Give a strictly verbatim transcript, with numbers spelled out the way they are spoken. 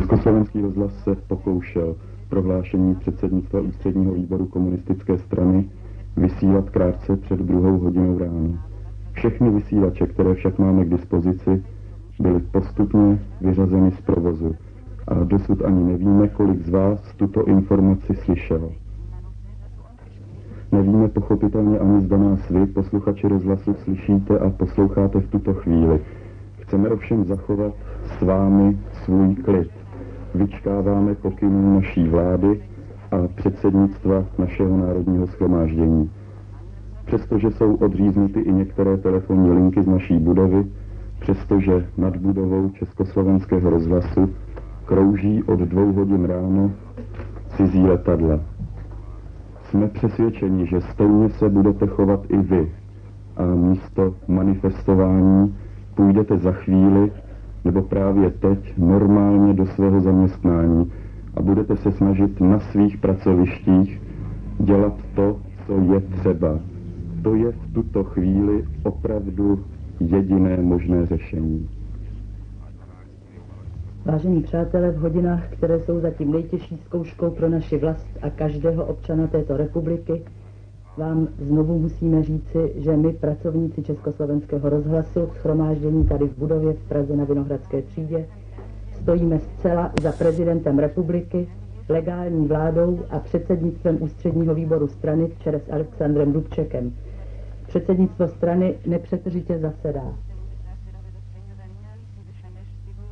Československý rozhlas se pokoušel prohlášení předsednictva Ústředního výboru komunistické strany vysílat krátce před druhou hodinou ráno. Všechny vysílače, které však máme k dispozici, byly postupně vyřazeny z provozu a dosud ani nevíme, kolik z vás tuto informaci slyšelo. Nevíme pochopitelně ani, zda nás vy, posluchači rozhlasu, slyšíte a posloucháte v tuto chvíli. Chceme ovšem zachovat s vámi svůj klid. Vyčkáváme pokynů naší vlády a předsednictva našeho národního shromáždění. Přestože jsou odříznuty i některé telefonní linky z naší budovy, přestože nad budovou Československého rozhlasu krouží od dvou hodin ráno cizí letadla. Jsme přesvědčeni, že stejně se budete chovat i vy a místo manifestování půjdete za chvíli nebo právě teď normálně do svého zaměstnání a budete se snažit na svých pracovištích dělat to, co je třeba. To je v tuto chvíli opravdu jediné možné řešení. Vážení přátelé, v hodinách, které jsou zatím nejtěžší zkouškou pro naši vlast a každého občana této republiky, vám znovu musíme říci, že my, pracovníci Československého rozhlasu, shromáždění tady v budově v Praze na Vinohradské třídě, stojíme zcela za prezidentem republiky, legální vládou a předsednictvem Ústředního výboru strany v čele s Alexandrem Dubčekem. Předsednictvo strany nepřetržitě zasedá.